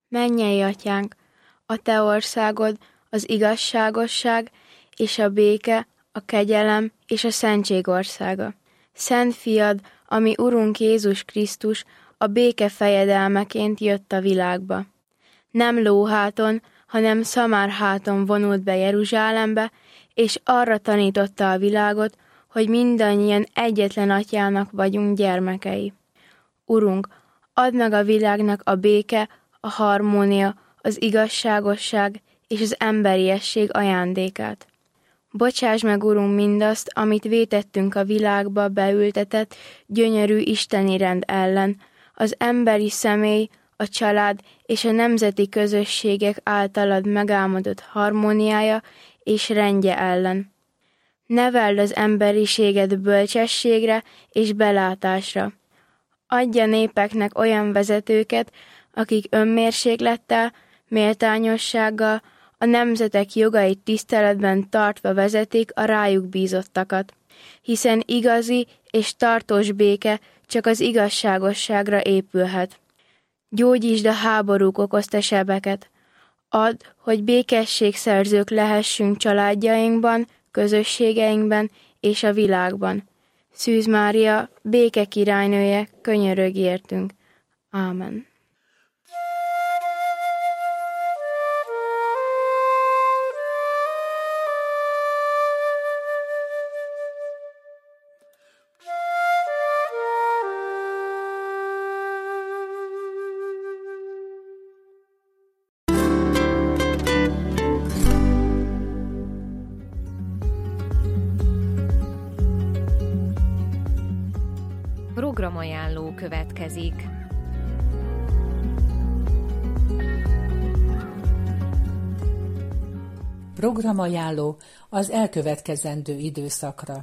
Mennyei Atyánk, a Te országod az igazságosság és a béke, a kegyelem és a szentség országa. Szent Fiad, ami Urunk Jézus Krisztus, a béke fejedelmeként jött a világba. Nem lóháton, hanem szamárháton vonult be Jeruzsálembe, és arra tanította a világot, hogy mindannyian egyetlen Atyának vagyunk gyermekei. Urunk, add meg a világnak a béke, a harmónia, az igazságosság és az emberiesség ajándékát. Bocsáss meg, Urunk, mindazt, amit vétettünk a világba beültetett, gyönyörű isteni rend ellen, az emberi személy, a család és a nemzeti közösségek általad megálmodott harmóniája és rendje ellen. Neveld az emberiséget bölcsességre és belátásra. Adj a népeknek olyan vezetőket, akik önmérséklettel, méltányossággal, a nemzetek jogait tiszteletben tartva vezetik a rájuk bízottakat, hiszen igazi és tartós béke csak az igazságosságra épülhet. Gyógyítsd a háborúk okozta sebeket. Add, hogy békességszerzők lehessünk családjainkban, közösségeinkben és a világban. Szűz Mária, béke királynője, könyörögj értünk. Ámen. Programajánló következik. Programajánló az elkövetkezendő időszakra.